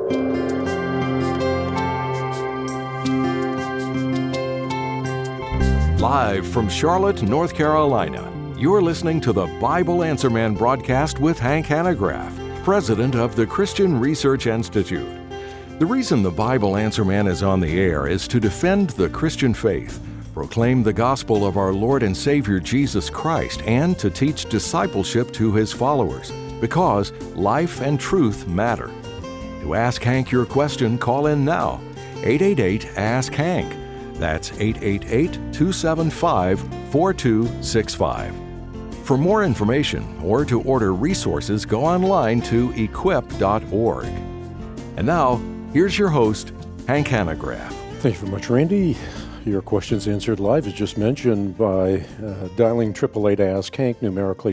Live from Charlotte, North Carolina, you're listening to the Bible Answer Man broadcast with Hank Hanegraaff, president of the Christian Research Institute. The reason the Bible Answer Man is on the air is to defend the Christian faith, proclaim the gospel of our Lord and Savior Jesus Christ, and to teach discipleship to His followers, because life and truth matter. To ask Hank your question, call in now. 888-ASK-HANK. That's 888-275-4265. For more information or to order resources, go online to equip.org. And now, here's your host, Hank Hanegraaff. Thank you very much, Randy. Your questions answered live, as just mentioned, by dialing 888-ASK-HANK, numerically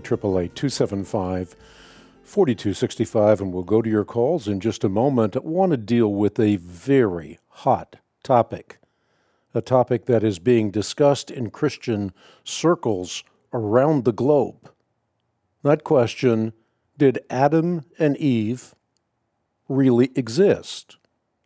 888-275-4265, and we'll go to your calls in just a moment. I want to deal with a very hot topic, a topic that is being discussed in Christian circles around the globe. That question, did Adam and Eve really exist?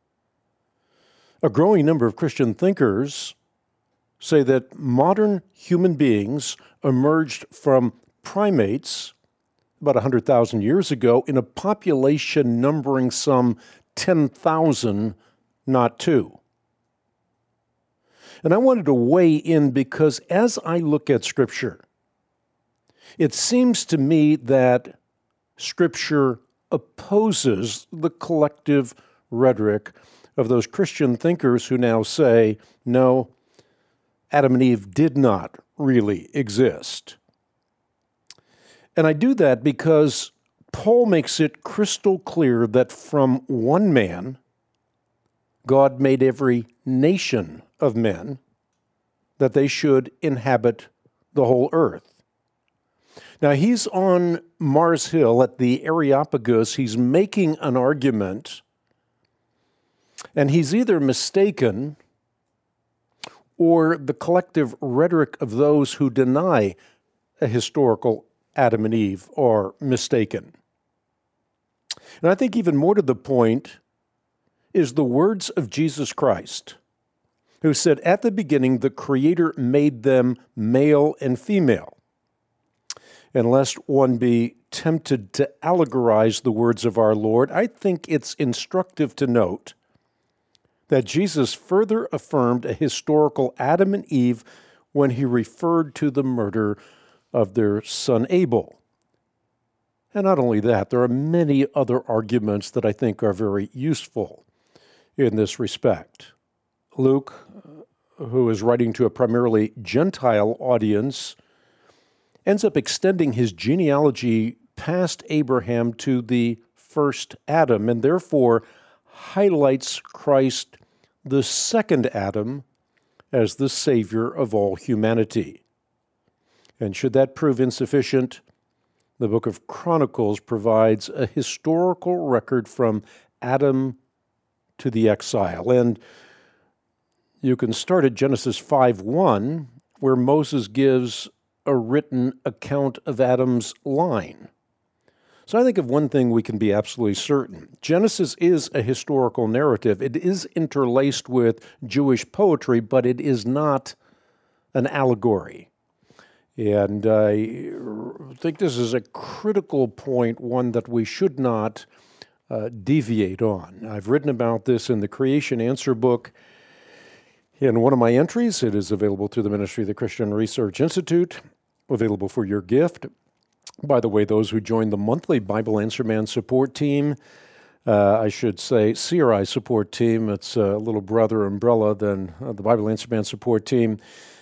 A growing number of Christian thinkers say that modern human beings emerged from primates about 100,000 years ago in a population numbering some 10,000, not 2. And I wanted to weigh in because as I look at Scripture, it seems to me that Scripture opposes the collective rhetoric of those Christian thinkers who now say, no, Adam and Eve did not really exist. And I do that because Paul makes it crystal clear that from one man, God made every nation of men, that they should inhabit the whole earth. Now, he's on Mars Hill at the Areopagus. He's making an argument, and he's either mistaken or the collective rhetoric of those who deny a historical Adam and Eve are mistaken. And I think even more to the point is the words of Jesus Christ, who said, at the beginning, the Creator made them male and female. And lest one be tempted to allegorize the words of our Lord, I think it's instructive to note that Jesus further affirmed a historical Adam and Eve when he referred to the murder of their son Abel. And not only that, there are many other arguments that I think are very useful in this respect. Luke, who is writing to a primarily Gentile audience, ends up extending his genealogy past Abraham to the first Adam, and therefore highlights Christ, the second Adam, as the Savior of all humanity. And should that prove insufficient, the book of Chronicles provides a historical record from Adam to the exile. And you can start at Genesis 5:1, where Moses gives a written account of Adam's line. So I think of one thing we can be absolutely certain. Genesis is a historical narrative. It is interlaced with Jewish poetry, but it is not an allegory. And I think this is a critical point, one that we should not deviate on. I've written about this in the Creation Answer book. In one of my entries, it is available through the ministry of the Christian Research Institute, available for your gift. By the way, those who join the monthly Bible Answer Man support team, I should say CRI support team, it's a little brother umbrella than the Bible Answer Man support team.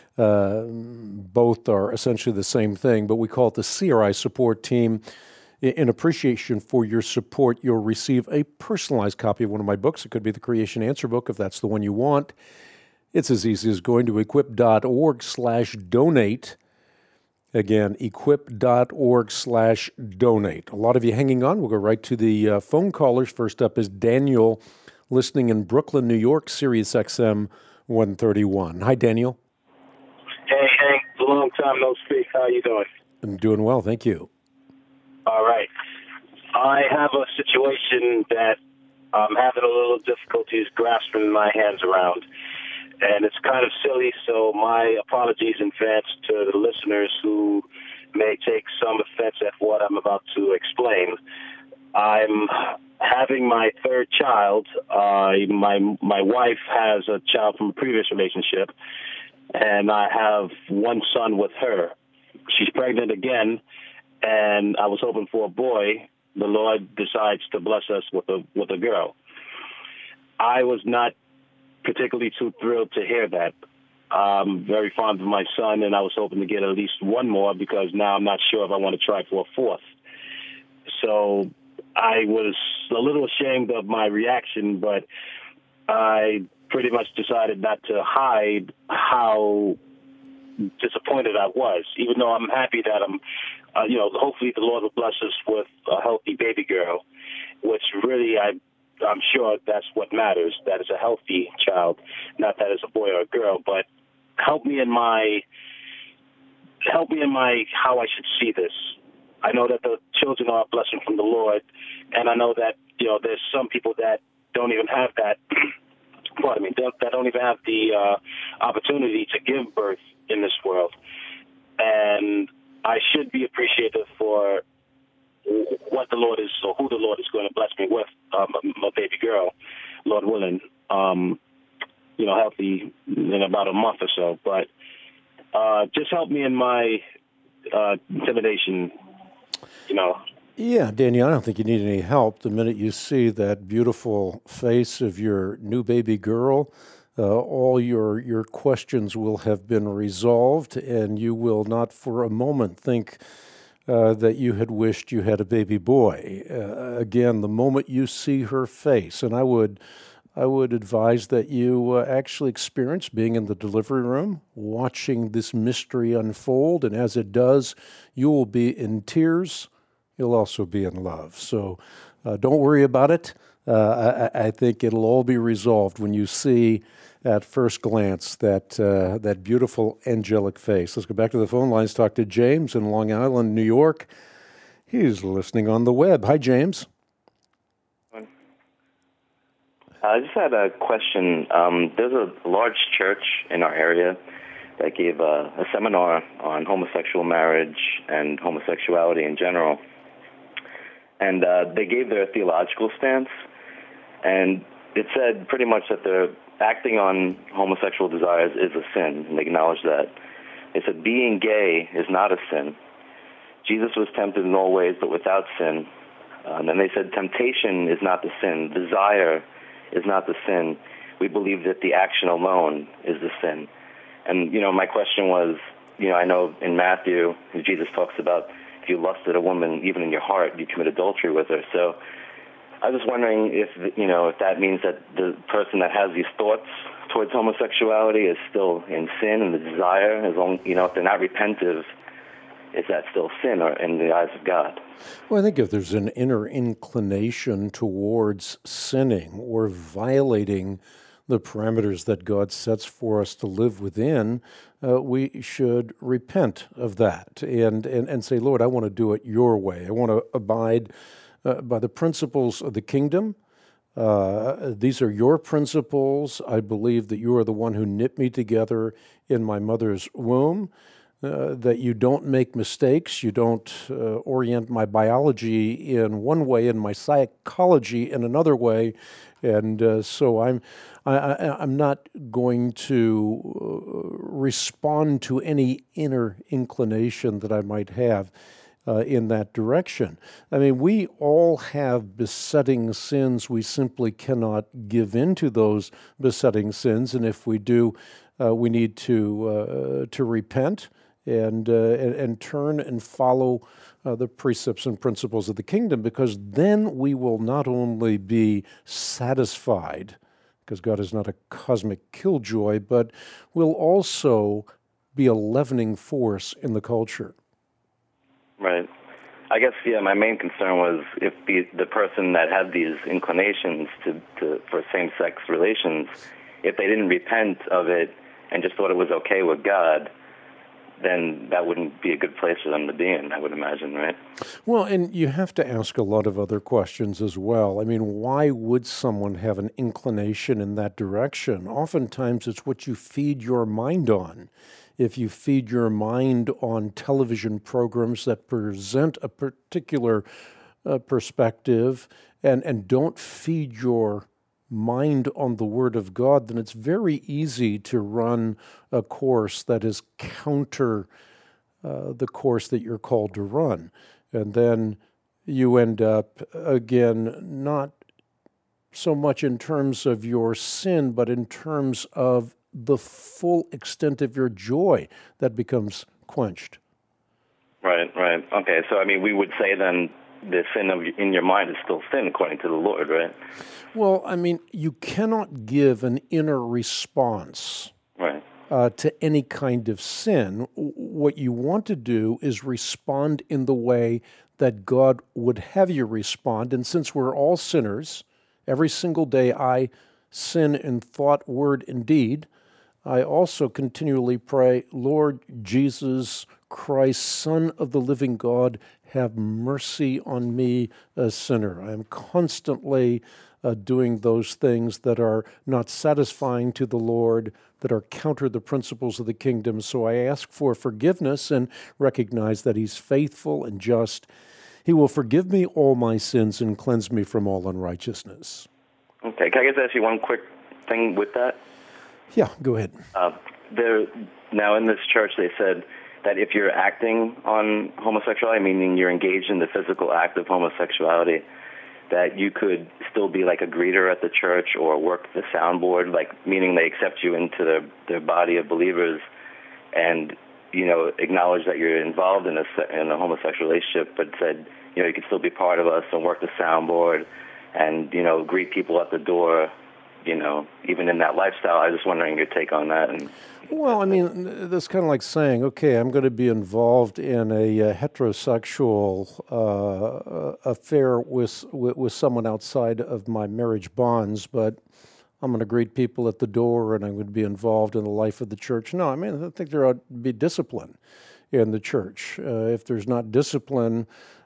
Both are essentially the same thing, but we call it the CRI support team. In appreciation for your support, you'll receive a personalized copy of one of my books. It could be the Creation Answer book if that's the one you want. It's as easy as going to equip.org/donate. Again, equip.org/donate. A lot of you hanging on. We'll go right to the phone callers. First up is Daniel, listening in Brooklyn, New York, Sirius XM 131. Hi, Daniel. Hey, Hank. Long time no speak. How you doing? I'm doing well, thank you. All right. I have a situation that I'm having a little difficulties grasping my hands around. And it's kind of silly, so my apologies in advance to the listeners who may take some offense at what I'm about to explain. I'm having my third child. My wife has a child from a previous relationship, and I have one son with her. She's pregnant again, and I was hoping for a boy. The Lord decides to bless us with a girl. I was not particularly too thrilled to hear that. I'm very fond of my son, and I was hoping to get at least one more because now I'm not sure if I want to try for a fourth. So I was a little ashamed of my reaction, but I pretty much decided not to hide how disappointed I was, even though I'm happy that hopefully the Lord will bless us with a healthy baby girl, which really I'm sure that's what matters, that it's a healthy child, not that it's a boy or a girl, but help me in my how I should see this. I know that the children are a blessing from the Lord, and I know that, there's some people that don't even have that, that don't even have the opportunity to give birth in this world. And I should be appreciative for what the Lord is, or who the Lord is going to bless me with, my baby girl, Lord willing, healthy in about a month or so. But just help me in my intimidation, Yeah, Daniel, I don't think you need any help. The minute you see that beautiful face of your new baby girl, all your questions will have been resolved, and you will not for a moment think that you had wished you had a baby boy. Again, the moment you see her face, and I would advise that you actually experience being in the delivery room, watching this mystery unfold, and as it does, you will be in tears. You'll also be in love. So don't worry about it. I think it'll all be resolved when you see at first glance that beautiful angelic face. Let's go back to the phone lines, talk to James in Long Island, New York. He's listening on the web. Hi, James. I just had a question. There's a large church in our area that gave a seminar on homosexual marriage and homosexuality in general. And they gave their theological stance, and it said pretty much that they're acting on homosexual desires is a sin, and they acknowledged that. They said being gay is not a sin. Jesus was tempted in all ways, but without sin. And then they said temptation is not the sin. Desire is not the sin. We believe that the action alone is the sin. And, my question was, I know in Matthew, Jesus talks about if you lust at a woman, even in your heart, you commit adultery with her. So I was wondering if that means that the person that has these thoughts towards homosexuality is still in sin, and the desire, as long, if they're not repentive, is that still sin or in the eyes of God? Well, I think if there's an inner inclination towards sinning or violating the parameters that God sets for us to live within, we should repent of that and say, Lord, I want to do it your way. I want to abide by the principles of the kingdom. These are your principles. I believe that you are the one who knit me together in my mother's womb, that you don't make mistakes. You don't orient my biology in one way and my psychology in another way. And so I'm not going to respond to any inner inclination that I might have in that direction. I mean, we all have besetting sins. We simply cannot give in to those besetting sins, and if we do, we need to repent and turn and follow the precepts and principles of the kingdom, because then we will not only be satisfied, because God is not a cosmic killjoy, but will also be a leavening force in the culture. Right. I guess, my main concern was if the person that had these inclinations for same-sex relations, if they didn't repent of it and just thought it was okay with God, then that wouldn't be a good place for them to be in, I would imagine, right? Well, and you have to ask a lot of other questions as well. I mean, why would someone have an inclination in that direction? Oftentimes, it's what you feed your mind on. If you feed your mind on television programs that present a particular perspective and don't feed your mind on the Word of God, then it's very easy to run a course that is counter the course that you're called to run. And then you end up, again, not so much in terms of your sin, but in terms of the full extent of your joy that becomes quenched. Right. Okay, so I mean, we would say then the sin in your mind is still sin according to the Lord, right? Well, I mean, you cannot give an inner response to any kind of sin. What you want to do is respond in the way that God would have you respond. And since we're all sinners, every single day I sin in thought, word, and deed, I also continually pray, Lord Jesus Christ, Son of the living God, have mercy on me, a sinner. I am constantly doing those things that are not satisfying to the Lord, that are counter the principles of the kingdom. So I ask for forgiveness and recognize that He's faithful and just. He will forgive me all my sins and cleanse me from all unrighteousness. Okay, can I just ask you one quick thing with that? Yeah, go ahead. Now in this church they said that if you're acting on homosexuality, meaning you're engaged in the physical act of homosexuality, that you could still be like a greeter at the church or work the soundboard, like meaning they accept you into their body of believers and, you know, acknowledge that you're involved in a homosexual relationship, but said, you know, you could still be part of us and work the soundboard and, you know, greet people at the door, you know, even in that lifestyle. I was just wondering your take on that. Well, I mean, that's kind of like saying, okay, I'm going to be involved in a heterosexual affair with someone outside of my marriage bonds, but I'm going to greet people at the door and I'm going to be involved in the life of the church. No, I mean, I think there ought to be discipline in the church. If there's not discipline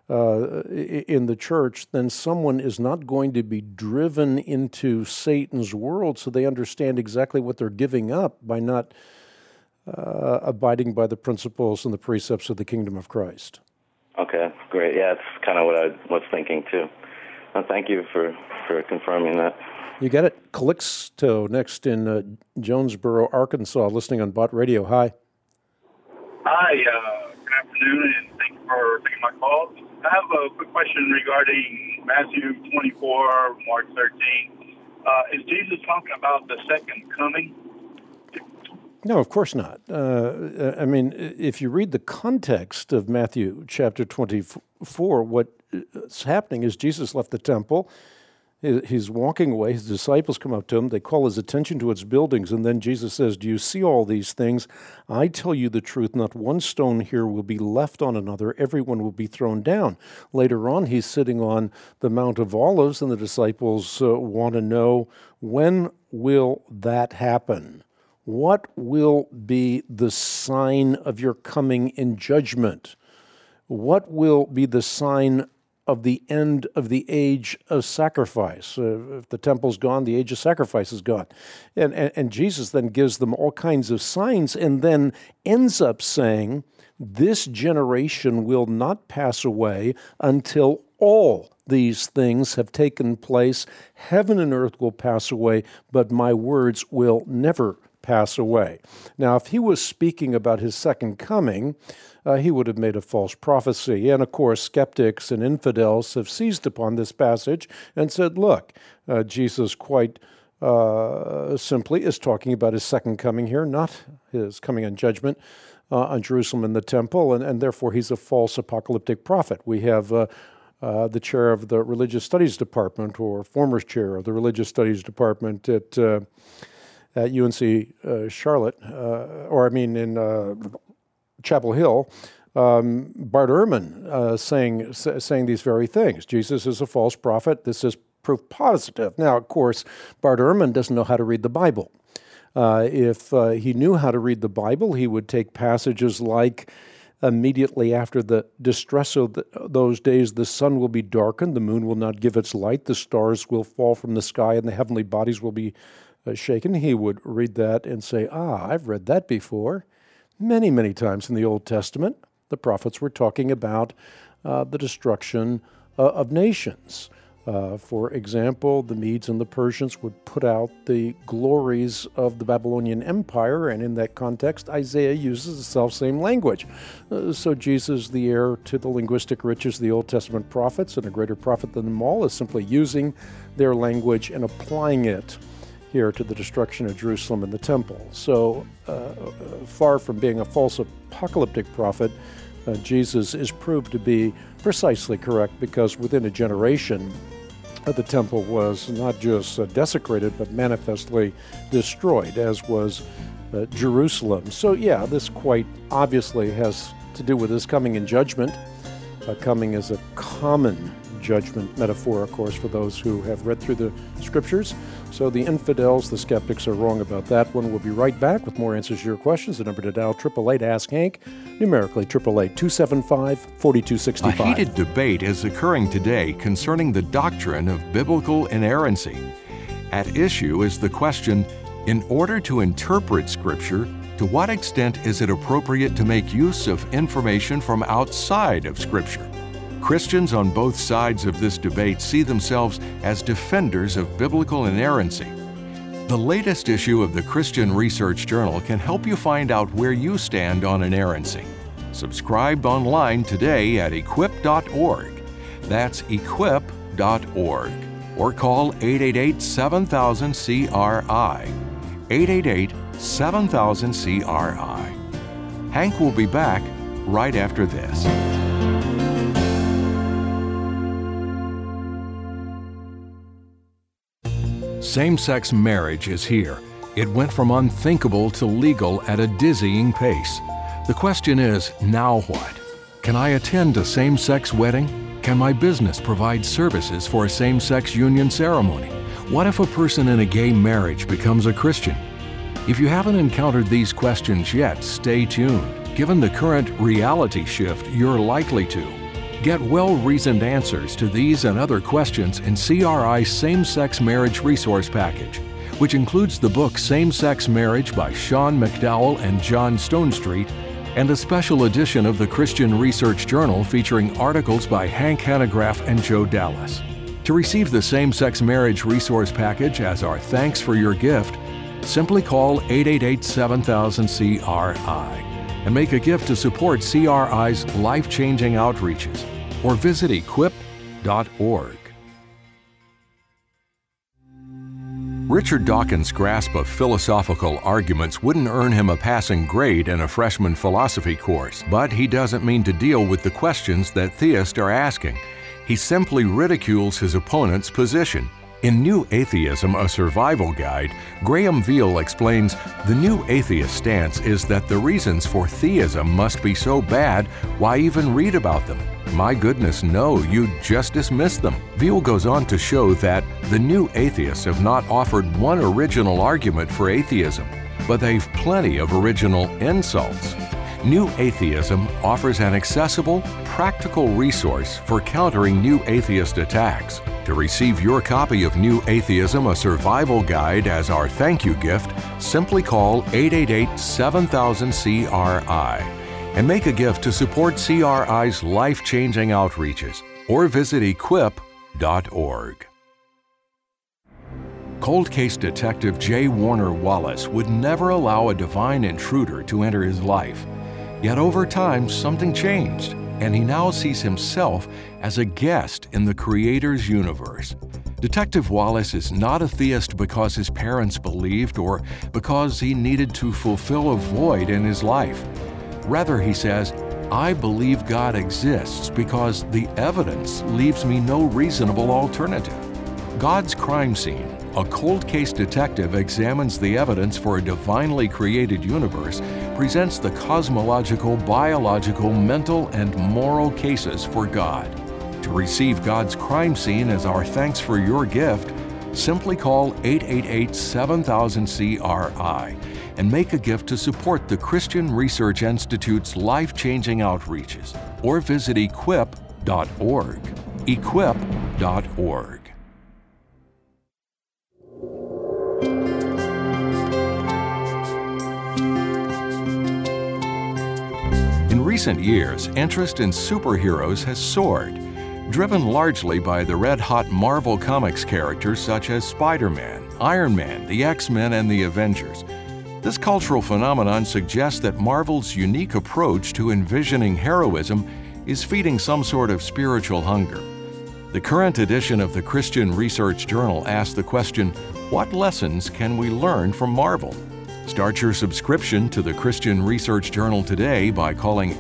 in the church, then someone is not going to be driven into Satan's world, so they understand exactly what they're giving up by not abiding by the principles and the precepts of the kingdom of Christ. Okay, great. Yeah, that's kind of what I was thinking too. Well, thank you for confirming that. You got it. Calixto next in Jonesboro, Arkansas, listening on Bott Radio. Hi. Hi, good afternoon, and thank you for taking my call. I have a quick question regarding Matthew 24, Mark 13. Is Jesus talking about the second coming? No, of course not. I mean, if you read the context of Matthew chapter 24, what's happening is Jesus left the temple. He's walking away. His disciples come up to him. They call his attention to its buildings. And then Jesus says, do you see all these things? I tell you the truth, not one stone here will be left on another. Everyone will be thrown down. Later on, he's sitting on the Mount of Olives, and the disciples want to know, when will that happen? What will be the sign of your coming in judgment? What will be the sign of the end of the age of sacrifice? If the temple's gone, the age of sacrifice is gone. And Jesus then gives them all kinds of signs and then ends up saying, this generation will not pass away until all these things have taken place. Heaven and earth will pass away, but my words will never pass away. Now, if he was speaking about his second coming, he would have made a false prophecy. And of course, skeptics and infidels have seized upon this passage and said, look, Jesus quite simply is talking about his second coming here, not his coming in judgment on Jerusalem and the temple, and therefore he's a false apocalyptic prophet. We have the chair of the Religious Studies Department, or former chair of the Religious Studies Department at UNC Charlotte, in Chapel Hill, Bart Ehrman saying these very things. Jesus is a false prophet. This is proof positive. Now, of course, Bart Ehrman doesn't know how to read the Bible. If he knew how to read the Bible, he would take passages like, immediately after the distress of those days, the sun will be darkened, the moon will not give its light, the stars will fall from the sky, and the heavenly bodies will be shaken. He would read that and say, I've read that before. Many, many times in the Old Testament, the prophets were talking about the destruction of nations. For example, the Medes and the Persians would put out the glories of the Babylonian Empire, and in that context, Isaiah uses the self-same language. So Jesus, the heir to the linguistic riches of the Old Testament prophets, and a greater prophet than them all, is simply using their language and applying it here to the destruction of Jerusalem and the temple. So far from being a false apocalyptic prophet, Jesus is proved to be precisely correct, because within a generation, the temple was not just desecrated, but manifestly destroyed, as was Jerusalem. So yeah, this quite obviously has to do with his coming in judgment. Coming is a common judgment metaphor, of course, for those who have read through the scriptures. So the infidels, the skeptics, are wrong about that one. We'll be right back with more answers to your questions. The number to dial, 888-ASK-HANK, numerically 888-275-4265. A heated debate is occurring today concerning the doctrine of biblical inerrancy. At issue is the question, in order to interpret Scripture, to what extent is it appropriate to make use of information from outside of Scripture? Christians on both sides of this debate see themselves as defenders of biblical inerrancy. The latest issue of the Christian Research Journal can help you find out where you stand on inerrancy. Subscribe online today at equip.org. That's equip.org. Or call 888-7000-CRI. 888-7000-CRI. Hank will be back right after this. Same-sex marriage is here. It went from unthinkable to legal at a dizzying pace. The question is, now what? Can I attend a same-sex wedding? Can my business provide services for a same-sex union ceremony? What if a person in a gay marriage becomes a Christian? If you haven't encountered these questions yet, stay tuned. Given the current reality shift, you're likely to. Get well-reasoned answers to these and other questions in CRI's Same-Sex Marriage Resource Package, which includes the book Same-Sex Marriage by Sean McDowell and John Stonestreet, and a special edition of the Christian Research Journal featuring articles by Hank Hanegraaff and Joe Dallas. To receive the Same-Sex Marriage Resource Package as our thanks for your gift, simply call 888-7000-CRI and make a gift to support CRI's life-changing outreaches, or visit equip.org. Richard Dawkins' grasp of philosophical arguments wouldn't earn him a passing grade in a freshman philosophy course, but he doesn't mean to deal with the questions that theists are asking. He simply ridicules his opponent's position. In New Atheism, a Survival Guide, Graham Veal explains, the New Atheist stance is that the reasons for theism must be so bad, why even read about them? My goodness, no, you just dismiss them. Veal goes on to show that the New Atheists have not offered one original argument for atheism, but they've plenty of original insults. New Atheism offers an accessible, practical resource for countering New Atheist attacks. To receive your copy of New Atheism, a Survival Guide as our thank you gift, simply call 888-7000-CRI and make a gift to support CRI's life-changing outreaches, or visit equip.org. Cold case detective J. Warner Wallace would never allow a divine intruder to enter his life. Yet over time, something changed, and he now sees himself as a guest in the Creator's universe. Detective Wallace is not a theist because his parents believed or because he needed to fulfill a void in his life. Rather, he says, I believe God exists because the evidence leaves me no reasonable alternative. God's crime scene. A cold case detective examines the evidence for a divinely created universe, presents the cosmological, biological, mental, and moral cases for God. To receive God's crime scene as our thanks for your gift, Simply call 888-7000-CRI and make a gift to support the Christian Research Institute's life-changing outreaches, or visit equip.org. equip.org. In recent years, interest in superheroes has soared, driven largely by the red-hot Marvel Comics characters such as Spider-Man, Iron Man, the X-Men, and the Avengers. This cultural phenomenon suggests that Marvel's unique approach to envisioning heroism is feeding some sort of spiritual hunger. The current edition of the Christian Research Journal asks the question, what lessons can we learn from Marvel? Start your subscription to the Christian Research Journal today by calling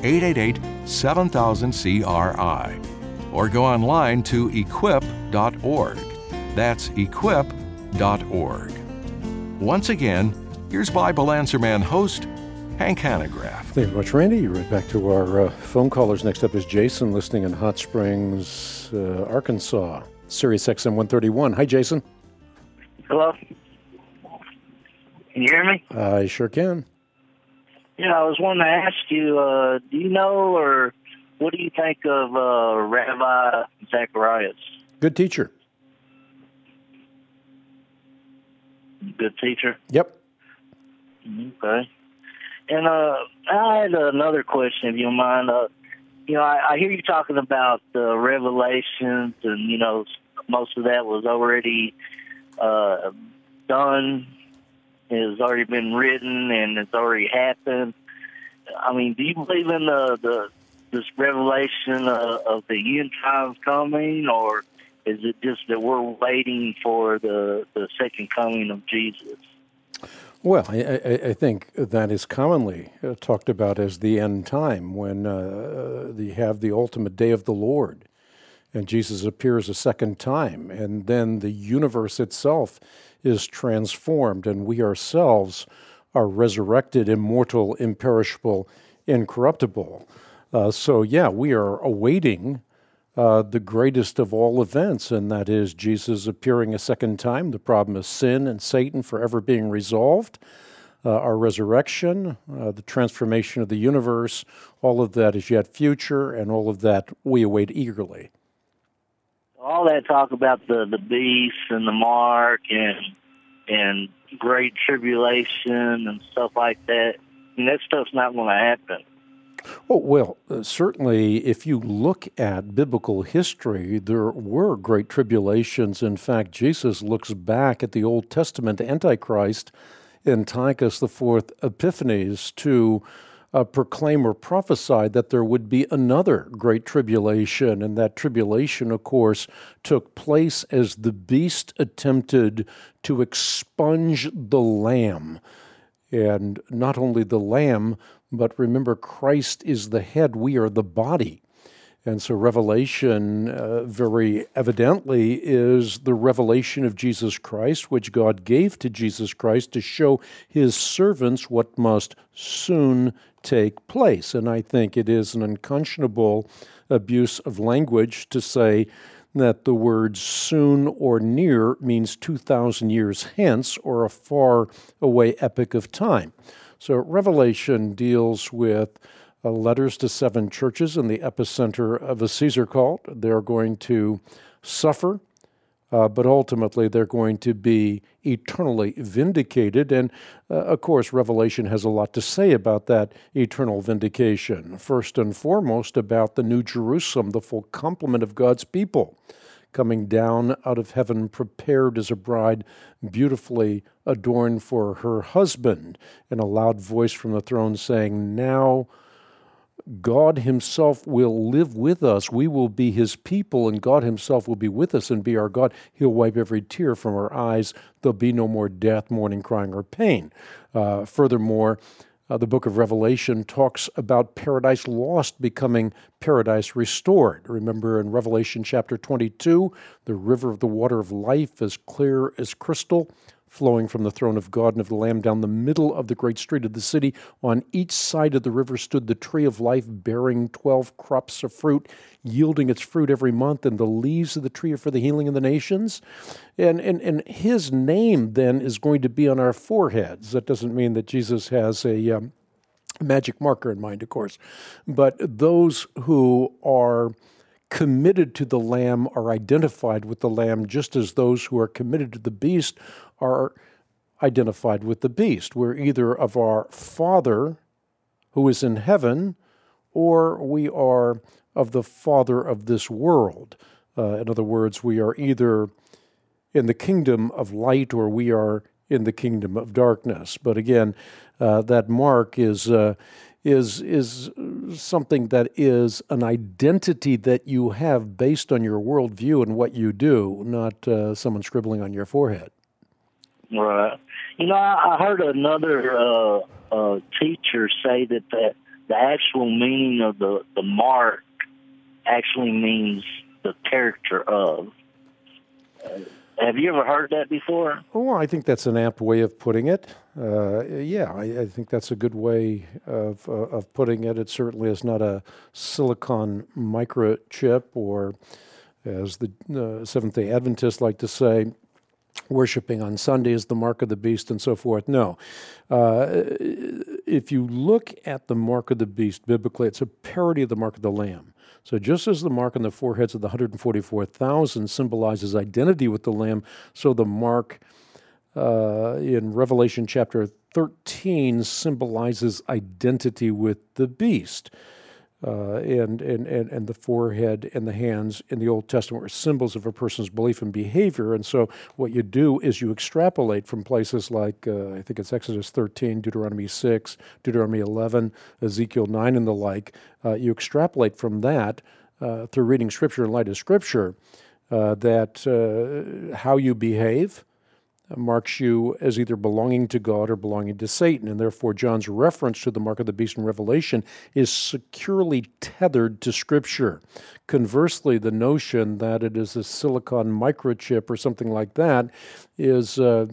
888-7000-CRI or go online to equip.org. That's equip.org. Once again, here's Bible Answer Man host Hank Hanegraaff. Thank you very much, Randy. Right back to our phone callers. Next up is Jason, listening in Hot Springs, Arkansas, Sirius XM 131. Hi, Jason. Hello. Can you hear me? I sure can. Yeah, I was wanting to ask you, do you know or what do you think of Rabbi Zacharias? Good teacher. Good teacher? Yep. Okay. And I had another question, if you don't mind. I hear you talking about the Revelations, and, most of that was already done. It has already been written, and it's already happened. I mean, do you believe in this revelation of the end times coming, or is it just that we're waiting for the second coming of Jesus? Well, I think that is commonly talked about as the end time, when you have the ultimate day of the Lord, and Jesus appears a second time, and then the universe itself is transformed, and we ourselves are resurrected, immortal, imperishable, incorruptible. We are awaiting the greatest of all events, and that is Jesus appearing a second time, the problem of sin and Satan forever being resolved, our resurrection, the transformation of the universe. All of that is yet future, and all of that we await eagerly. All that talk about the beast and the mark and great tribulation and stuff like that, that stuff's not going to happen. Oh, well, certainly if you look at biblical history, there were great tribulations. In fact, Jesus looks back at the Old Testament Antichrist in Antiochus IV Epiphanes to proclaim or prophesy that there would be another great tribulation. And that tribulation, of course, took place as the beast attempted to expunge the Lamb. And not only the Lamb, but remember, Christ is the head, we are the body. And so Revelation very evidently is the revelation of Jesus Christ, which God gave to Jesus Christ to show his servants what must soon take place. And I think it is an unconscionable abuse of language to say that the words soon or near means 2,000 years hence, or a far away epoch of time. So Revelation deals with letters to 7 churches in the epicenter of a Caesar cult. They're going to suffer, but ultimately they're going to be eternally vindicated. And of course, Revelation has a lot to say about that eternal vindication. First and foremost, about the New Jerusalem, the full complement of God's people, coming down out of heaven, prepared as a bride, beautifully adorned for her husband, and a loud voice from the throne saying, "Now God himself will live with us. We will be his people, and God himself will be with us and be our God. He'll wipe every tear from our eyes. There'll be no more death, mourning, crying, or pain." Furthermore, the book of Revelation talks about paradise lost becoming paradise restored. Remember in Revelation chapter 22, the river of the water of life, as clear as crystal, flowing from the throne of God and of the Lamb down the middle of the great street of the city. On each side of the river stood the tree of life, bearing 12 crops of fruit, yielding its fruit every month, and the leaves of the tree are for the healing of the nations. And his name then is going to be on our foreheads. That doesn't mean that Jesus has a magic marker in mind, of course. But those who are committed to the Lamb are identified with the Lamb, just as those who are committed to the beast are identified with the beast. We're either of our Father who is in heaven, or we are of the father of this world. In other words, we are either in the kingdom of light or we are in the kingdom of darkness. But again, that mark is something that is an identity that you have based on your worldview and what you do, not someone scribbling on your forehead. Right. I heard another teacher say that the actual meaning of the mark actually means the character of. Have you ever heard that before? Oh, I think that's an apt way of putting it. I think that's a good way of putting it. It certainly is not a silicon microchip, or, as the Seventh-day Adventists like to say, worshiping on Sunday is the mark of the beast and so forth. No. If you look at the mark of the beast biblically, it's a parody of the mark of the Lamb. So just as the mark on the foreheads of the 144,000 symbolizes identity with the Lamb, so the mark in Revelation chapter 13 symbolizes identity with the beast. And the forehead and the hands in the Old Testament were symbols of a person's belief and behavior. And so what you do is you extrapolate from places like, I think it's Exodus 13, Deuteronomy 6, Deuteronomy 11, Ezekiel 9, and the like. You extrapolate from that through reading Scripture in light of Scripture that how you behave marks you as either belonging to God or belonging to Satan, and therefore John's reference to the mark of the beast in Revelation is securely tethered to Scripture. Conversely, the notion that it is a silicon microchip or something like that is a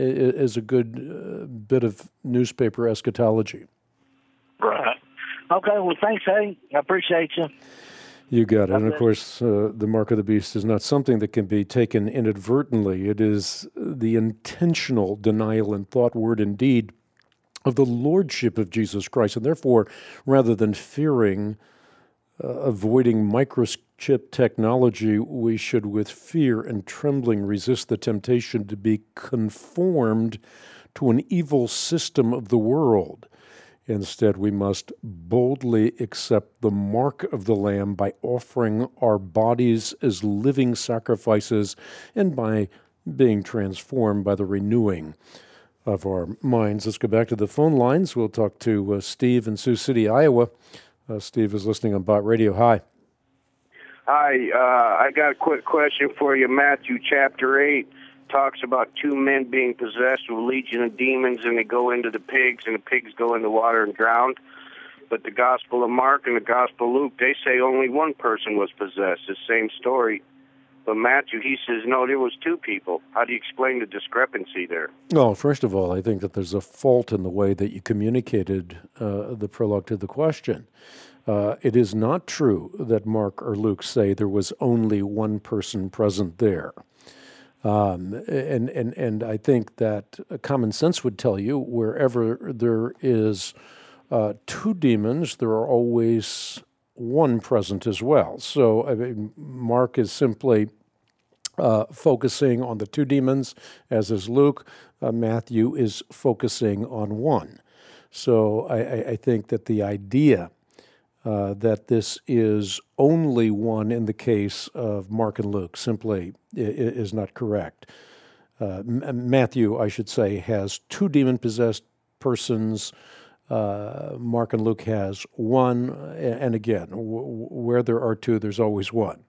good bit of newspaper eschatology. Right. Okay, well, thanks, Hank. I appreciate you. You got it. And of course, the mark of the beast is not something that can be taken inadvertently. It is the intentional denial in thought, word, and deed of the lordship of Jesus Christ. And therefore, rather than fearing, avoiding microchip technology, we should with fear and trembling resist the temptation to be conformed to an evil system of the world. Instead, we must boldly accept the mark of the Lamb by offering our bodies as living sacrifices and by being transformed by the renewing of our minds. Let's go back to the phone lines. We'll talk to Steve in Sioux City, Iowa. Steve is listening on Bott Radio. Hi. Hi. I got a quick question for you. Matthew chapter 8 talks about two men being possessed with a legion of demons, and they go into the pigs, and the pigs go in the water and drowned. But the Gospel of Mark and the Gospel of Luke, they say only one person was possessed, the same story. But Matthew, he says, no, there was two people. How do you explain the discrepancy there? Well, first of all, I think that there's a fault in the way that you communicated the prologue to the question. It is not true that Mark or Luke say there was only one person present there. And I think that common sense would tell you wherever there is two demons, there are always one present as well. So I mean, Mark is simply focusing on the two demons, as is Luke. Matthew is focusing on one. So I think that the idea that this is only one in the case of Mark and Luke simply is not correct. Matthew, I should say, has two demon-possessed persons. Mark and Luke has one. And again, where there are two, there's always one.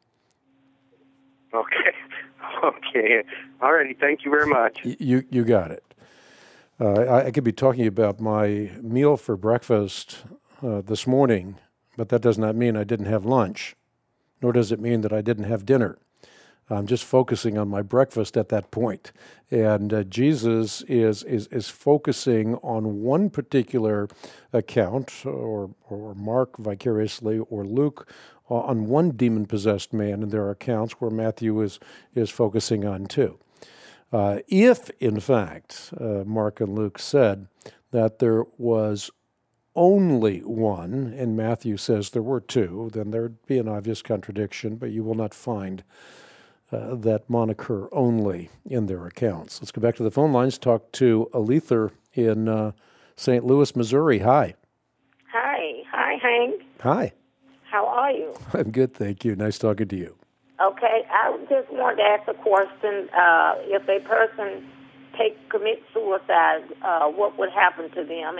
Okay. All righty. Thank you very much. You got it. I could be talking about my meal for breakfast this morning, but that does not mean I didn't have lunch, nor does it mean that I didn't have dinner. I'm just focusing on my breakfast at that point. And Jesus is focusing on one particular account, or Mark vicariously, or Luke, on one demon-possessed man in their accounts, where Matthew is focusing on two. If, in fact, Mark and Luke said that there was only one, and Matthew says there were two, then there would be an obvious contradiction, but you will not find that moniker only in their accounts. Let's go back to the phone lines, talk to Alether in St. Louis, Missouri. Hi. Hi, Hank. Hi. How are you? I'm good, thank you. Nice talking to you. Okay, I just wanted to ask a question. If a person commits suicide, what would happen to them?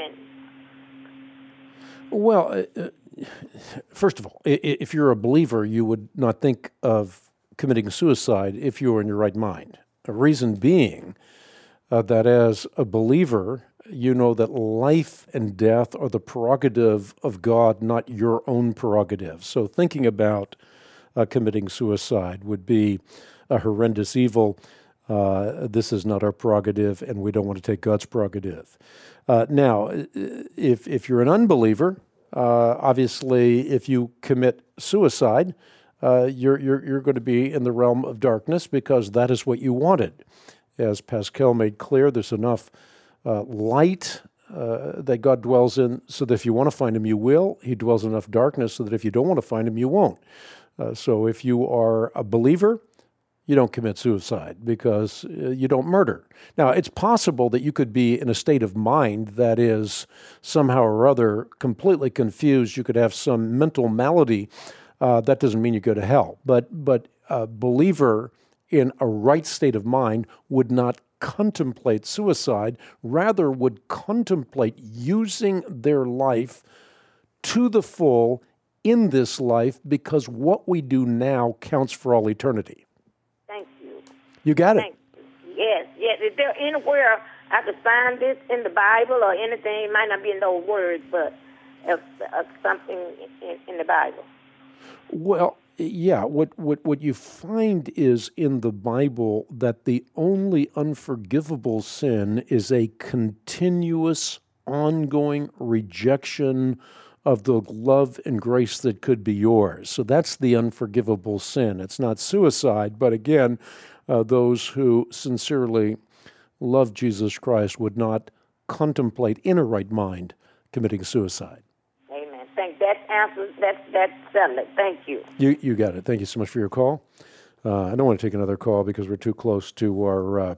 Well, first of all, if you're a believer, you would not think of committing suicide if you were in your right mind. The reason being that as a believer, you know that life and death are the prerogative of God, not your own prerogative. So thinking about committing suicide would be a horrendous evil. This is not our prerogative, and we don't want to take God's prerogative. Now, if you're an unbeliever, obviously, if you commit suicide, you're going to be in the realm of darkness because that is what you wanted. As Pascal made clear, there's enough light that God dwells in so that if you want to find him, you will. He dwells in enough darkness so that if you don't want to find him, you won't. So if you are a believer, you don't commit suicide because you don't murder. Now, it's possible that you could be in a state of mind that is somehow or other completely confused. You could have some mental malady. That doesn't mean you go to hell. But a believer in a right state of mind would not contemplate suicide, rather would contemplate using their life to the full in this life, because what we do now counts for all eternity. Thank you. You got it. Yes. Is there anywhere I could find this in the Bible or anything? It might not be in those words, but something in the Bible. Well, yeah, what you find is in the Bible that the only unforgivable sin is a continuous, ongoing rejection of the love and grace that could be yours. So that's the unforgivable sin. It's not suicide, but again, those who sincerely love Jesus Christ would not contemplate in a right mind committing suicide. Amen. That answers that settlement. Thank you. You got it. Thank you so much for your call. I don't want to take another call because we're too close to our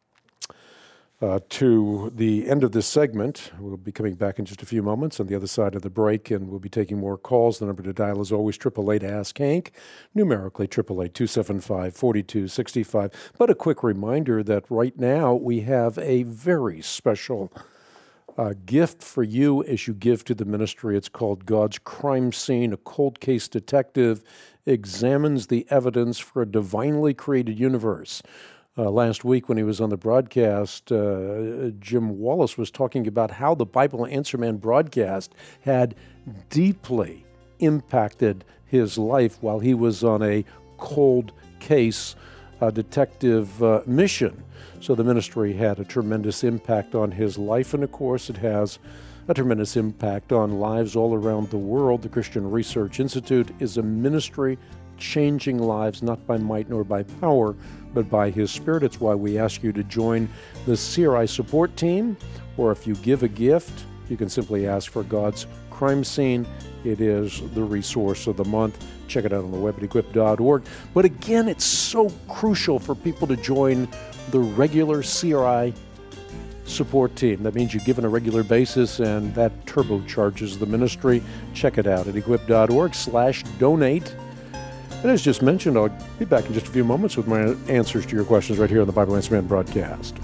to the end of this segment. We'll be coming back in just a few moments on the other side of the break, and we'll be taking more calls. The number to dial is always 888-ASK-HANK, numerically 888-275-4265. But a quick reminder that right now we have a very special gift for you as you give to the ministry. It's called God's Crime Scene. A cold case detective examines the evidence for a divinely created universe. Last week when he was on the broadcast, Jim Wallace was talking about how the Bible Answer Man broadcast had deeply impacted his life while he was on a cold case detective mission. So the ministry had a tremendous impact on his life, and of course it has a tremendous impact on lives all around the world. The Christian Research Institute is a ministry changing lives, not by might nor by power, but by His Spirit. It's why we ask you to join the CRI support team, or if you give a gift, you can simply ask for God's Crime Scene. It is the resource of the month. Check it out on the web at equip.org. But again, it's so crucial for people to join the regular CRI support team. That means you give on a regular basis, and that turbocharges the ministry. Check it out at equip.org/donate. And as just mentioned, I'll be back in just a few moments with my answers to your questions right here on the Bible Answer Man broadcast.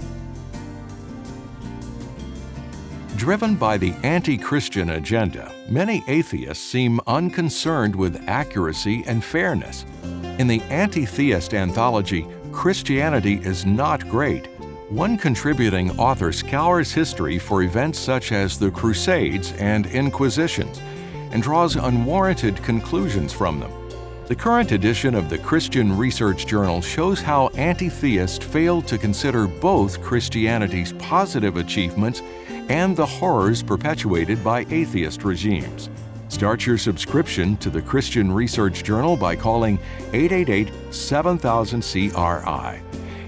Driven by the anti-Christian agenda, many atheists seem unconcerned with accuracy and fairness. In the anti-theist anthology, Christianity is Not Great, one contributing author scours history for events such as the Crusades and Inquisitions and draws unwarranted conclusions from them. The current edition of the Christian Research Journal shows how anti-theists failed to consider both Christianity's positive achievements and the horrors perpetuated by atheist regimes. Start your subscription to the Christian Research Journal by calling 888-7000-CRI,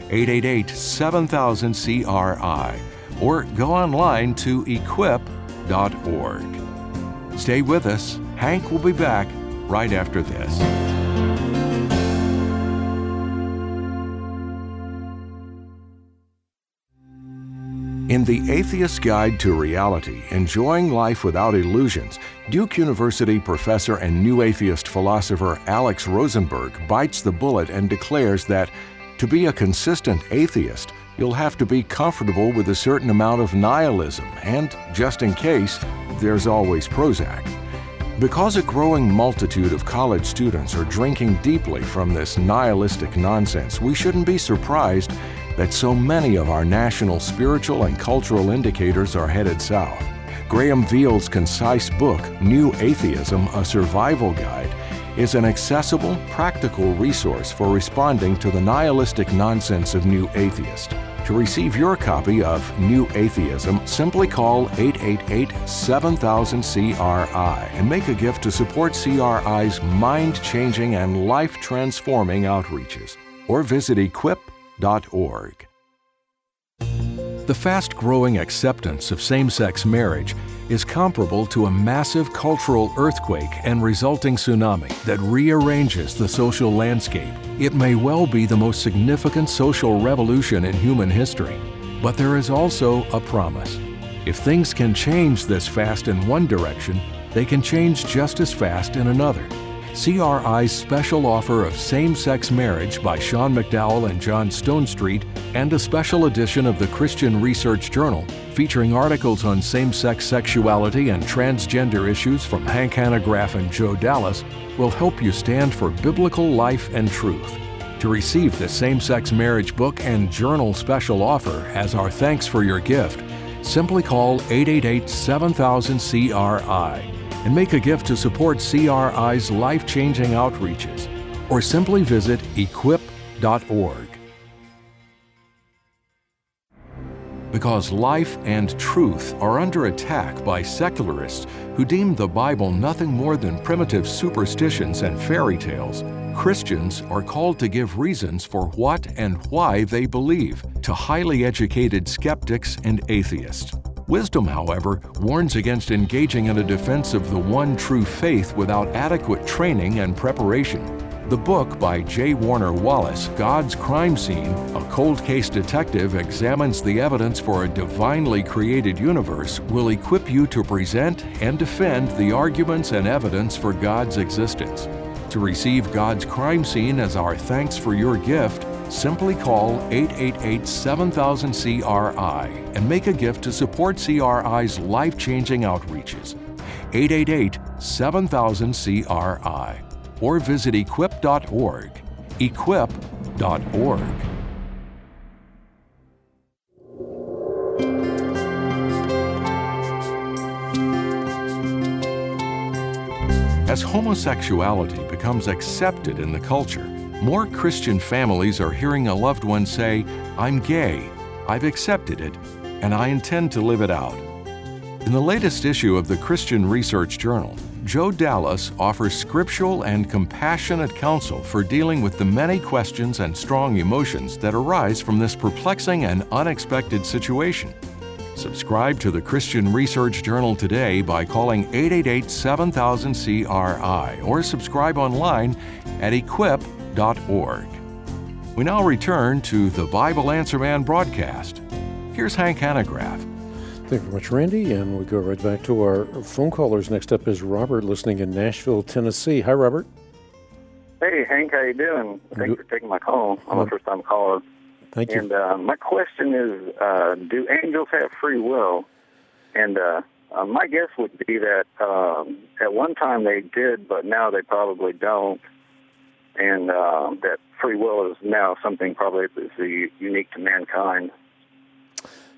888-7000-CRI, or go online to equip.org. Stay with us. Hank will be back right after this. In The Atheist's Guide to Reality, Enjoying Life Without Illusions, Duke University professor and new atheist philosopher Alex Rosenberg bites the bullet and declares that to be a consistent atheist, you'll have to be comfortable with a certain amount of nihilism and, just in case, there's always Prozac. Because a growing multitude of college students are drinking deeply from this nihilistic nonsense, we shouldn't be surprised that so many of our national spiritual and cultural indicators are headed south. Graham Veal's concise book, New Atheism, A Survival Guide, is an accessible, practical resource for responding to the nihilistic nonsense of New Atheist. To receive your copy of New Atheism, simply call 888-7000-CRI and make a gift to support CRI's mind-changing and life-transforming outreaches, or visit equip.org. The fast-growing acceptance of same-sex marriage is comparable to a massive cultural earthquake and resulting tsunami that rearranges the social landscape. It may well be the most significant social revolution in human history, but there is also a promise. If things can change this fast in one direction, they can change just as fast in another. CRI's special offer of Same-Sex Marriage by Sean McDowell and John Stonestreet, and a special edition of the Christian Research Journal featuring articles on same-sex sexuality and transgender issues from Hank Hanegraaff and Joe Dallas will help you stand for biblical life and truth. To receive the Same-Sex Marriage book and journal special offer as our thanks for your gift, simply call 888-7000-CRI and make a gift to support CRI's life-changing outreaches, or simply visit equip.org. Because life and truth are under attack by secularists who deem the Bible nothing more than primitive superstitions and fairy tales, Christians are called to give reasons for what and why they believe to highly educated skeptics and atheists. Wisdom, however, warns against engaging in a defense of the one true faith without adequate training and preparation. The book by J. Warner Wallace, God's Crime Scene, a cold case detective examines the evidence for a divinely created universe, will equip you to present and defend the arguments and evidence for God's existence. To receive God's Crime Scene as our thanks for your gift, simply call 888-7000-CRI and make a gift to support CRI's life-changing outreaches. 888-7000-CRI. Or visit equip.org. Equip.org. As homosexuality becomes accepted in the culture, more Christian families are hearing a loved one say, "I'm gay, I've accepted it, and I intend to live it out." In the latest issue of the Christian Research Journal, Joe Dallas offers scriptural and compassionate counsel for dealing with the many questions and strong emotions that arise from this perplexing and unexpected situation. Subscribe to the Christian Research Journal today by calling 888-7000-CRI or subscribe online at equip.org. We now return to the Bible Answer Man broadcast. Here's Hank Hanegraaff. Thank you very much, Randy, and we go right back to our phone callers. Next up is Robert, listening in Nashville, Tennessee. Hi, Robert. Hey, Hank, how you doing? Thanks for taking my call. I'm a first-time caller. Thank you. And my question is, do angels have free will? And my guess would be that at one time they did, but now they probably don't. And that free will is now something probably that's unique to mankind.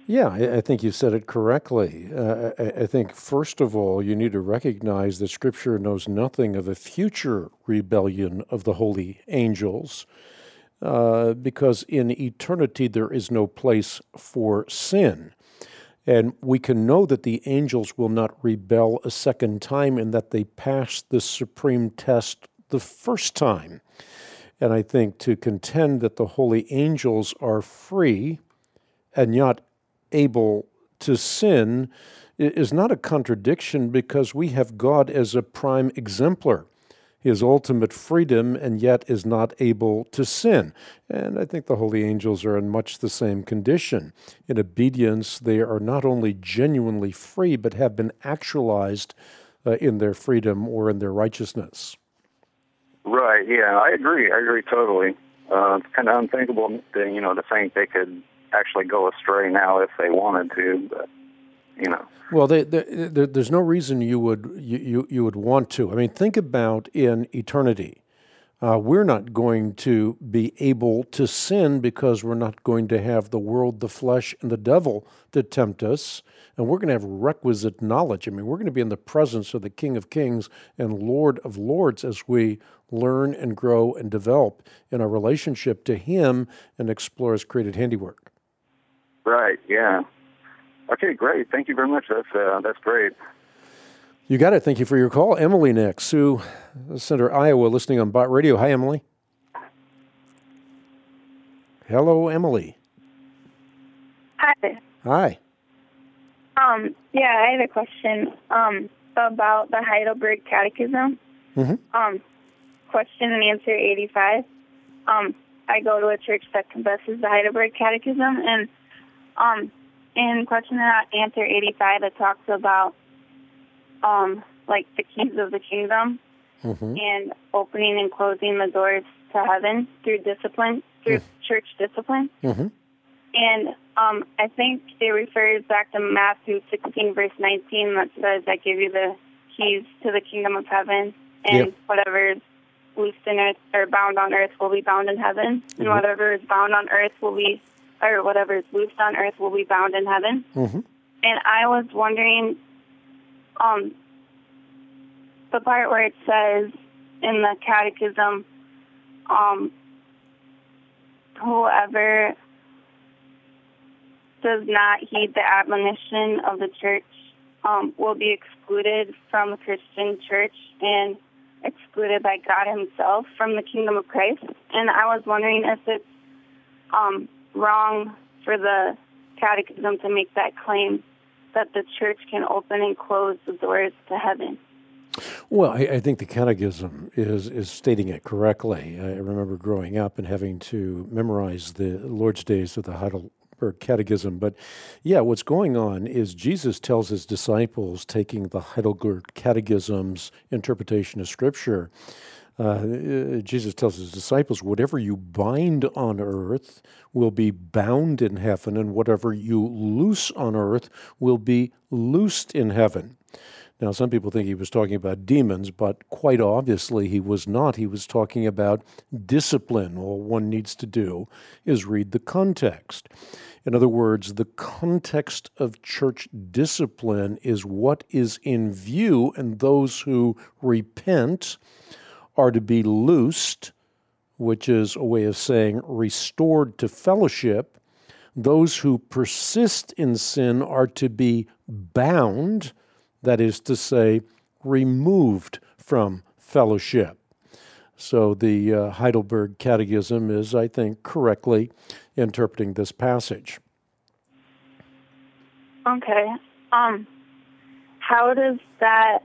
Yeah, I think you said it correctly. I think, first of all, you need to recognize that Scripture knows nothing of a future rebellion of the holy angels, because in eternity there is no place for sin. And we can know that the angels will not rebel a second time and that they passed the supreme test the first time. And I think to contend that the holy angels are free and not able to sin is not a contradiction, because we have God as a prime exemplar, his ultimate freedom, and yet is not able to sin. And I think the holy angels are in much the same condition. In obedience, they are not only genuinely free, but have been actualized in their freedom or in their righteousness. Right, yeah, I agree totally. It's kind of unthinkable to think they could actually go astray now if they wanted to, but, Well, there's no reason you would want to. I mean, think about in eternity. We're not going to be able to sin because we're not going to have the world, the flesh, and the devil to tempt us, and we're going to have requisite knowledge. I mean, we're going to be in the presence of the King of Kings and Lord of Lords as we learn and grow and develop in our relationship to Him and explore His created handiwork. Right, yeah. Okay, great. Thank you very much. That's great. You got it. Thank you for your call. Emily next, Sioux Center, Iowa, listening on Bot Radio. Hi, Emily. Hello, Emily. Hi. Hi. I had a question about the Heidelberg Catechism. Mm-hmm. Question and answer 85. I go to a church that confesses the Heidelberg Catechism, and in question and answer 85, it talks about like the keys of the kingdom, mm-hmm. and opening and closing the doors to heaven through discipline, through church discipline. Mm-hmm. And I think it refers back to Matthew 16, verse 19, that says, I give you the keys to the kingdom of heaven, and whatever is loosed in earth or bound on earth will be bound in heaven, and whatever is bound on earth will be, or whatever is loosed on earth will be bound in heaven. Mm-hmm. And I was wondering, the part where it says in the catechism, whoever does not heed the admonition of the church will be excluded from the Christian church and excluded by God Himself from the kingdom of Christ. And I was wondering if it's wrong for the catechism to make that claim that the church can open and close the doors to heaven. Well, I think the Catechism is stating it correctly. I remember growing up and having to memorize the Lord's Days of the Heidelberg Catechism. But yeah, what's going on is Jesus tells His disciples, taking the Heidelberg Catechism's interpretation of Scripture, Jesus tells His disciples, whatever you bind on earth will be bound in heaven, and whatever you loose on earth will be loosed in heaven. Now, some people think He was talking about demons, but quite obviously He was not. He was talking about discipline. All one needs to do is read the context. In other words, the context of church discipline is what is in view, and those who repent are to be loosed, which is a way of saying restored to fellowship. Those who persist in sin are to be bound, that is to say, removed from fellowship. So the Heidelberg Catechism is, I think, correctly interpreting this passage. Okay. How does that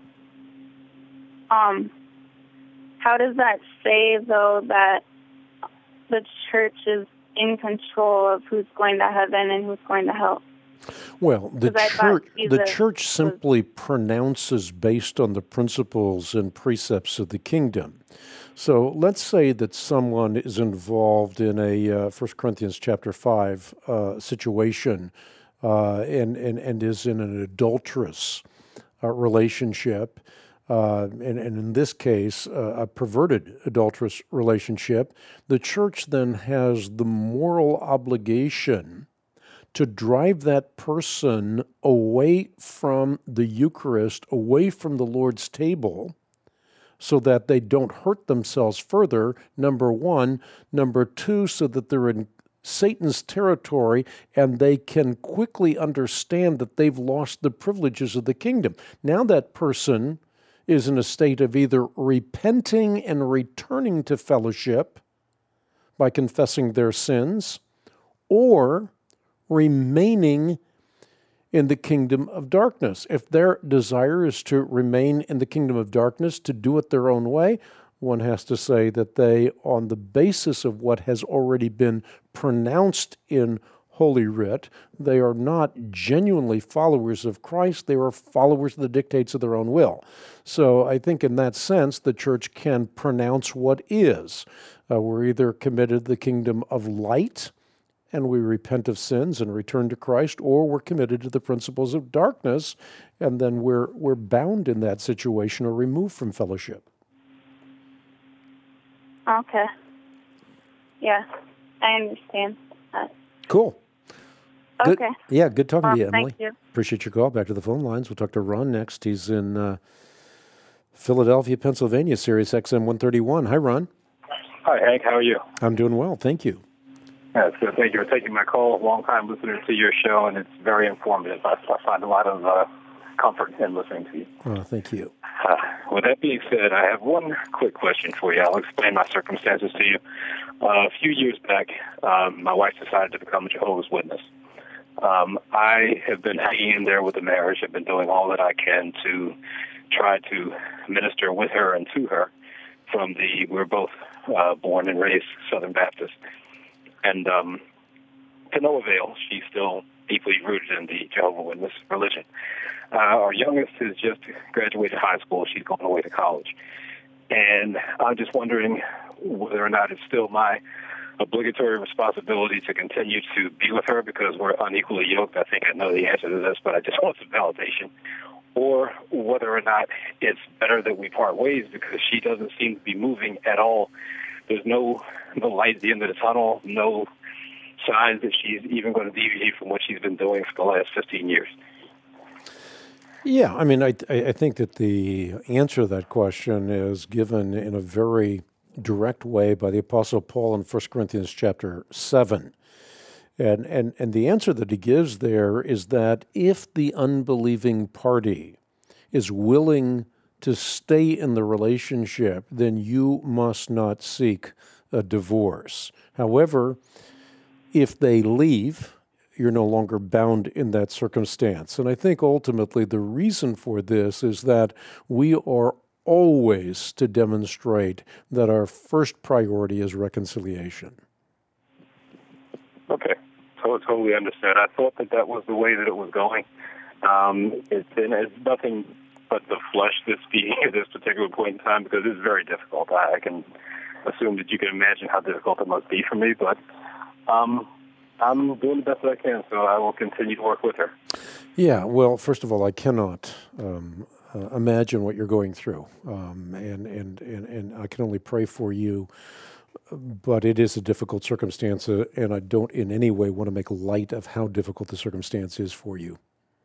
say, though, that the church is in control of who's going to heaven and who's going to hell? Well, the church simply pronounces based on the principles and precepts of the kingdom. So let's say that someone is involved in a 1 Corinthians chapter 5 situation and is in an adulterous relationship, and in this case, a perverted adulterous relationship. The church then has the moral obligation to drive that person away from the Eucharist, away from the Lord's table, so that they don't hurt themselves further, number one. Number two, so that they're in Satan's territory and they can quickly understand that they've lost the privileges of the kingdom. Now that person is in a state of either repenting and returning to fellowship by confessing their sins, or remaining in the kingdom of darkness. If their desire is to remain in the kingdom of darkness, to do it their own way, one has to say that they, on the basis of what has already been pronounced in Holy Writ, they are not genuinely followers of Christ. They are followers of the dictates of their own will. So I think in that sense, the church can pronounce what is. We're either committed to the kingdom of light, and we repent of sins and return to Christ, or we're committed to the principles of darkness, and then we're bound in that situation or removed from fellowship. Okay. Yeah, I understand that. Cool. Good. Okay. Yeah, good talking to you, Emily. Thank you. Appreciate your call. Back to the phone lines. We'll talk to Ron next. He's in Philadelphia, Pennsylvania, Sirius XM 131. Hi, Ron. Hi, Hank. How are you? I'm doing well. Thank you. That's good. Thank you for taking my call. Long time listener to your show, and it's very informative. I find a lot of comfort in listening to you. Oh, thank you. With that being said, I have one quick question for you. I'll explain my circumstances to you. A few years back, my wife decided to become a Jehovah's Witness. I have been hanging in there with the marriage. I've been doing all that I can to try to minister with her and to her. We're both born and raised Southern Baptist. And to no avail, she's still deeply rooted in the Jehovah's Witness religion. Our youngest has just graduated high school. She's going away to college. And I'm just wondering whether or not it's still my obligatory responsibility to continue to be with her because we're unequally yoked. I think I know the answer to this, but I just want some validation. Or whether or not it's better that we part ways because she doesn't seem to be moving at all. There's no light at the end of the tunnel, no signs that she's even going to deviate from what she's been doing for the last 15 years. Yeah, I mean, I think that the answer to that question is given in a very direct way by the Apostle Paul in 1 Corinthians chapter 7. And the answer that he gives there is that if the unbelieving party is willing to stay in the relationship, then you must not seek a divorce. However, if they leave, you're no longer bound in that circumstance. And I think ultimately the reason for this is that we are always to demonstrate that our first priority is reconciliation. Okay. Totally understood. I thought that was the way that it was going. It's nothing but the flesh that's speaking at this particular point in time because it's very difficult. I can assume that you can imagine how difficult it must be for me, but I'm doing the best that I can, so I will continue to work with her. Yeah, well, first of all, I cannot imagine what you're going through, and I can only pray for you. But it is a difficult circumstance, and I don't in any way want to make light of how difficult the circumstance is for you.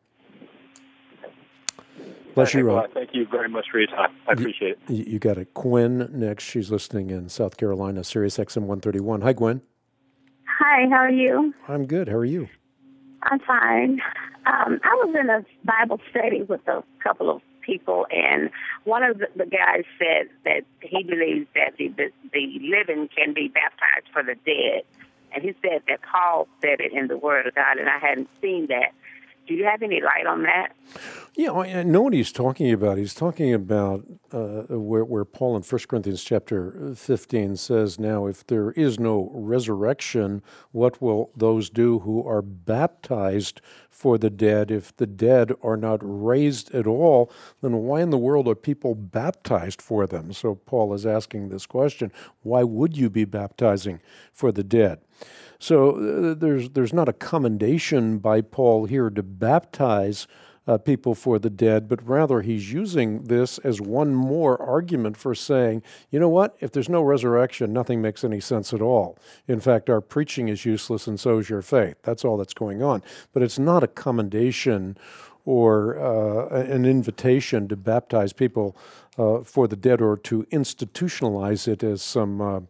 Bless you, Ron. Thank you very much for your time. I appreciate it. You got it. Gwen next. She's listening in South Carolina, Sirius XM 131. Hi, Gwen. Hi, how are you? I'm good. How are you? I'm fine. I was in a Bible study with a couple of people, and one of the guys said that he believes that the living can be baptized for the dead. And he said that Paul said it in the Word of God, and I hadn't seen that. Do you have any light on that? Yeah, I know what he's talking about. He's talking about where Paul in 1 Corinthians chapter 15 says, now, if there is no resurrection, what will those do who are baptized for the dead? If the dead are not raised at all, then why in the world are people baptized for them? So Paul is asking this question, why would you be baptizing for the dead? So there's not a commendation by Paul here to baptize people for the dead, but rather he's using this as one more argument for saying, you know what, if there's no resurrection, nothing makes any sense at all. In fact, our preaching is useless and so is your faith. That's all that's going on. But it's not a commendation or an invitation to baptize people for the dead or to institutionalize it as some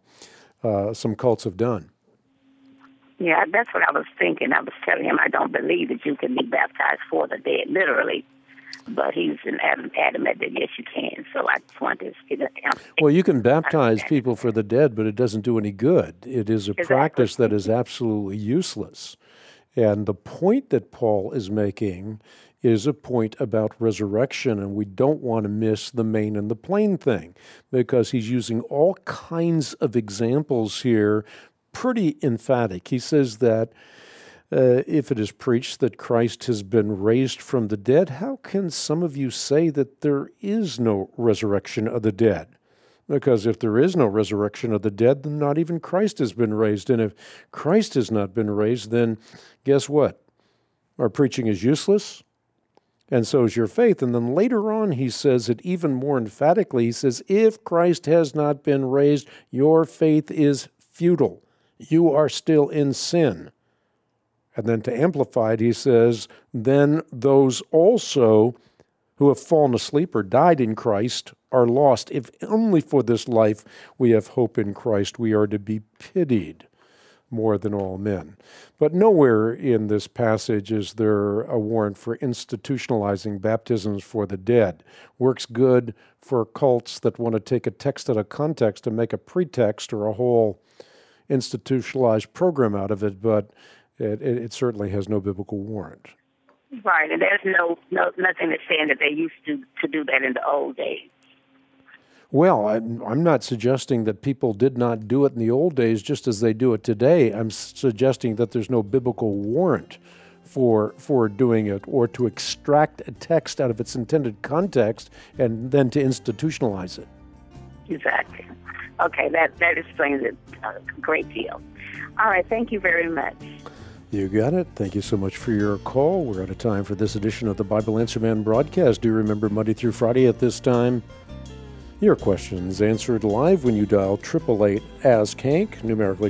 cults have done. Yeah, that's what I was thinking. I was telling him I don't believe that you can be baptized for the dead, literally. But he's adamant that yes, you can. So I just wanted to get it. Well, you can baptize people for the dead, but it doesn't do any good. It is a practice that is absolutely useless. And the point that Paul is making is a point about resurrection, and we don't want to miss the main and the plain thing, because he's using all kinds of examples here, pretty emphatic. He says that if it is preached that Christ has been raised from the dead, how can some of you say that there is no resurrection of the dead? Because if there is no resurrection of the dead, then not even Christ has been raised. And if Christ has not been raised, then guess what? Our preaching is useless, and so is your faith. And then later on, he says it even more emphatically. He says, if Christ has not been raised, your faith is futile. You are still in sin. And then to amplify it, he says, then those also who have fallen asleep or died in Christ are lost. If only for this life we have hope in Christ, we are to be pitied more than all men. But nowhere in this passage is there a warrant for institutionalizing baptisms for the dead. Works good for cults that want to take a text out of context and make a pretext or a whole institutionalized program out of it, but it certainly has no biblical warrant. Right, and there's nothing that's saying that they used to do that in the old days. Well, I'm not suggesting that people did not do it in the old days just as they do it today. I'm suggesting that there's no biblical warrant for doing it, or to extract a text out of its intended context and then to institutionalize it. Exactly. Okay, that explains it a great deal. All right, thank you very much. You got it. Thank you so much for your call. We're out of time for this edition of the Bible Answer Man broadcast. Do remember Monday through Friday at this time, your questions answered live when you dial 888-ASK-HANK, numerically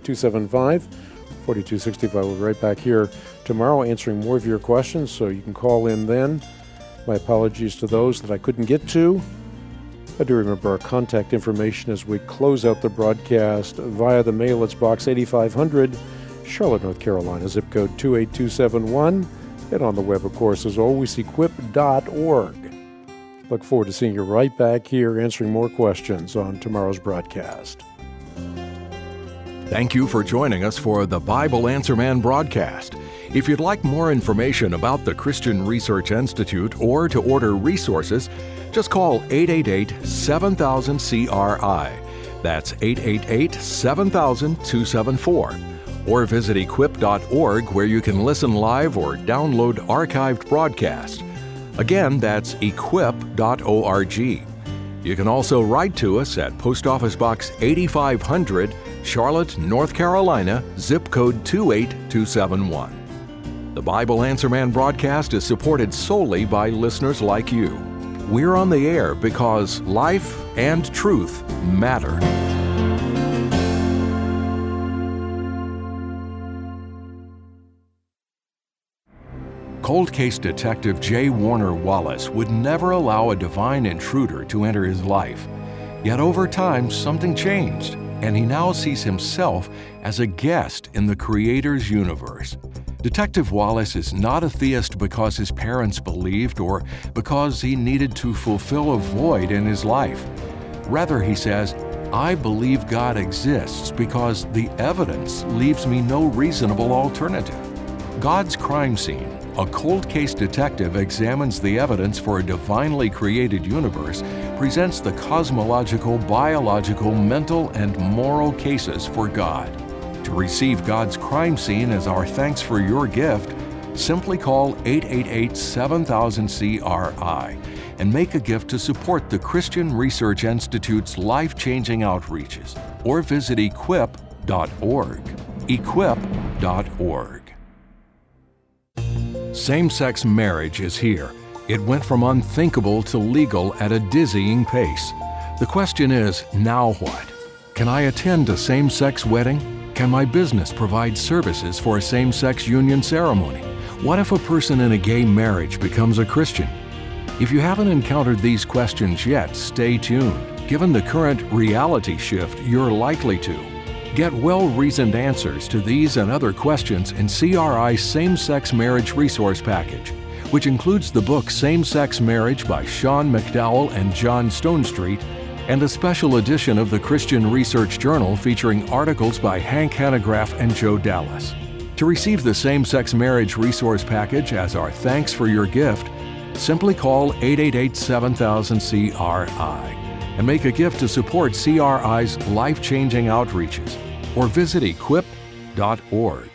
888-275-4265. We'll be right back here tomorrow answering more of your questions, so you can call in then. My apologies to those that I couldn't get to. I do remember our contact information as we close out the broadcast via the mail. It's Box 8500, Charlotte, North Carolina, zip code 28271. And on the web, of course, as always, equip.org. Look forward to seeing you right back here answering more questions on tomorrow's broadcast. Thank you for joining us for the Bible Answer Man broadcast. If you'd like more information about the Christian Research Institute or to order resources, just call 888-7000-CRI. That's 888-7000-274. Or visit equip.org, where you can listen live or download archived broadcasts. Again, that's equip.org. You can also write to us at Post Office Box 8500, Charlotte, North Carolina, zip code 28271. The Bible Answer Man broadcast is supported solely by listeners like you. We're on the air because life and truth matter. Cold case detective J. Warner Wallace would never allow a divine intruder to enter his life. Yet over time, something changed, and he now sees himself as a guest in the Creator's universe. Detective Wallace is not a theist because his parents believed or because he needed to fulfill a void in his life. Rather, he says, I believe God exists because the evidence leaves me no reasonable alternative. God's Crime Scene, a cold case detective examines the evidence for a divinely created universe, presents the cosmological, biological, mental, and moral cases for God. To receive God's Crime Scene as our thanks for your gift, simply call 888-7000-CRI and make a gift to support the Christian Research Institute's life-changing outreaches, or visit equip.org. equip.org. Same-sex marriage is here. It went from unthinkable to legal at a dizzying pace. The question is, now what? Can I attend a same-sex wedding? Can my business provide services for a same-sex union ceremony? What if a person in a gay marriage becomes a Christian? If you haven't encountered these questions yet, stay tuned. Given the current reality shift, you're likely to. Get well-reasoned answers to these and other questions in CRI's Same-Sex Marriage Resource Package, which includes the book Same-Sex Marriage by Sean McDowell and John Stonestreet, and a special edition of the Christian Research Journal featuring articles by Hank Hanegraaff and Joe Dallas. To receive the Same-Sex Marriage Resource Package as our thanks for your gift, simply call 888-7000-CRI and make a gift to support CRI's life-changing outreaches, or visit equip.org.